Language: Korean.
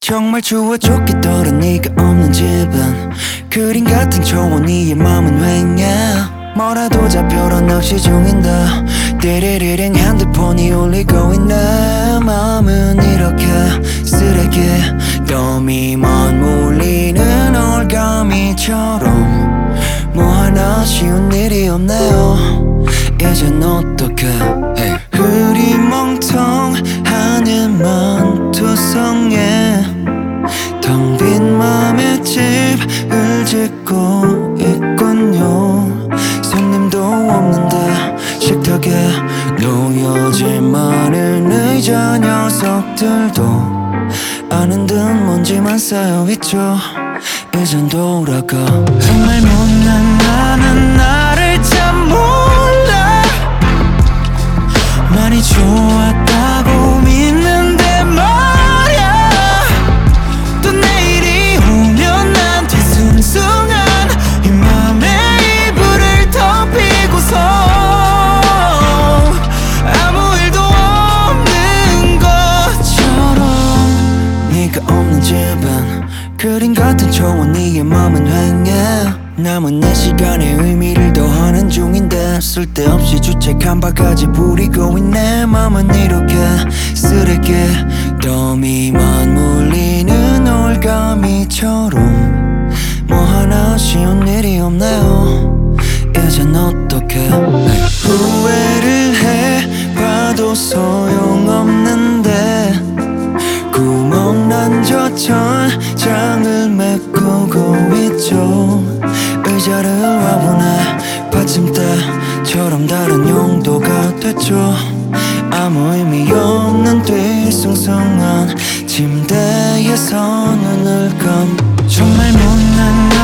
정말 추워 죽겠더라 네가 없는 집은 그림 같은 초원이의 맘은 횡해 뭐라도 잡혀런 낚시 중인다 띠리리링 핸드폰이 울리고 있네 마음은 이렇게 쓰레기 더미만 몰리는 올가미처럼 뭐 하나 쉬운 일이 없네요 이젠 어떡해 hey. 흐리멍텅하네만 투성해 텅 빈 맘에 집을 짓고 있군요 손님도 없는데 식탁에 놓여진 많은 의자 녀석들도 아는 듯 먼지만 쌓여있죠 이젠 돌아가 정말 못난 나는 나를 참 몰라 많이 좋았다고 믿는데 말야 또 내일이 오면 난 뒤숭숭한 이 맘에 이불을 덮이고서 아무 일도 없는 것처럼 네가 없는 집은 그림 같은 초원 네의 맘은 횡해 남은 내 시간에 의미를 더하는 중인데 쓸데없이 주책한 바가지 부리고 있네 맘은 이렇게 쓰레기 더미만 몰리는 올가미처럼 뭐 하나 쉬운 일이 없네요 이젠 어떡해 후회를 해봐도 소용없는데 구멍난 저 천장을 메꾸고 있죠 의자를 와보네 받침대처럼 다른 용도가 됐죠 아무 의미 없는 뒤숭숭한 침대에서 눈을 감 정말 못난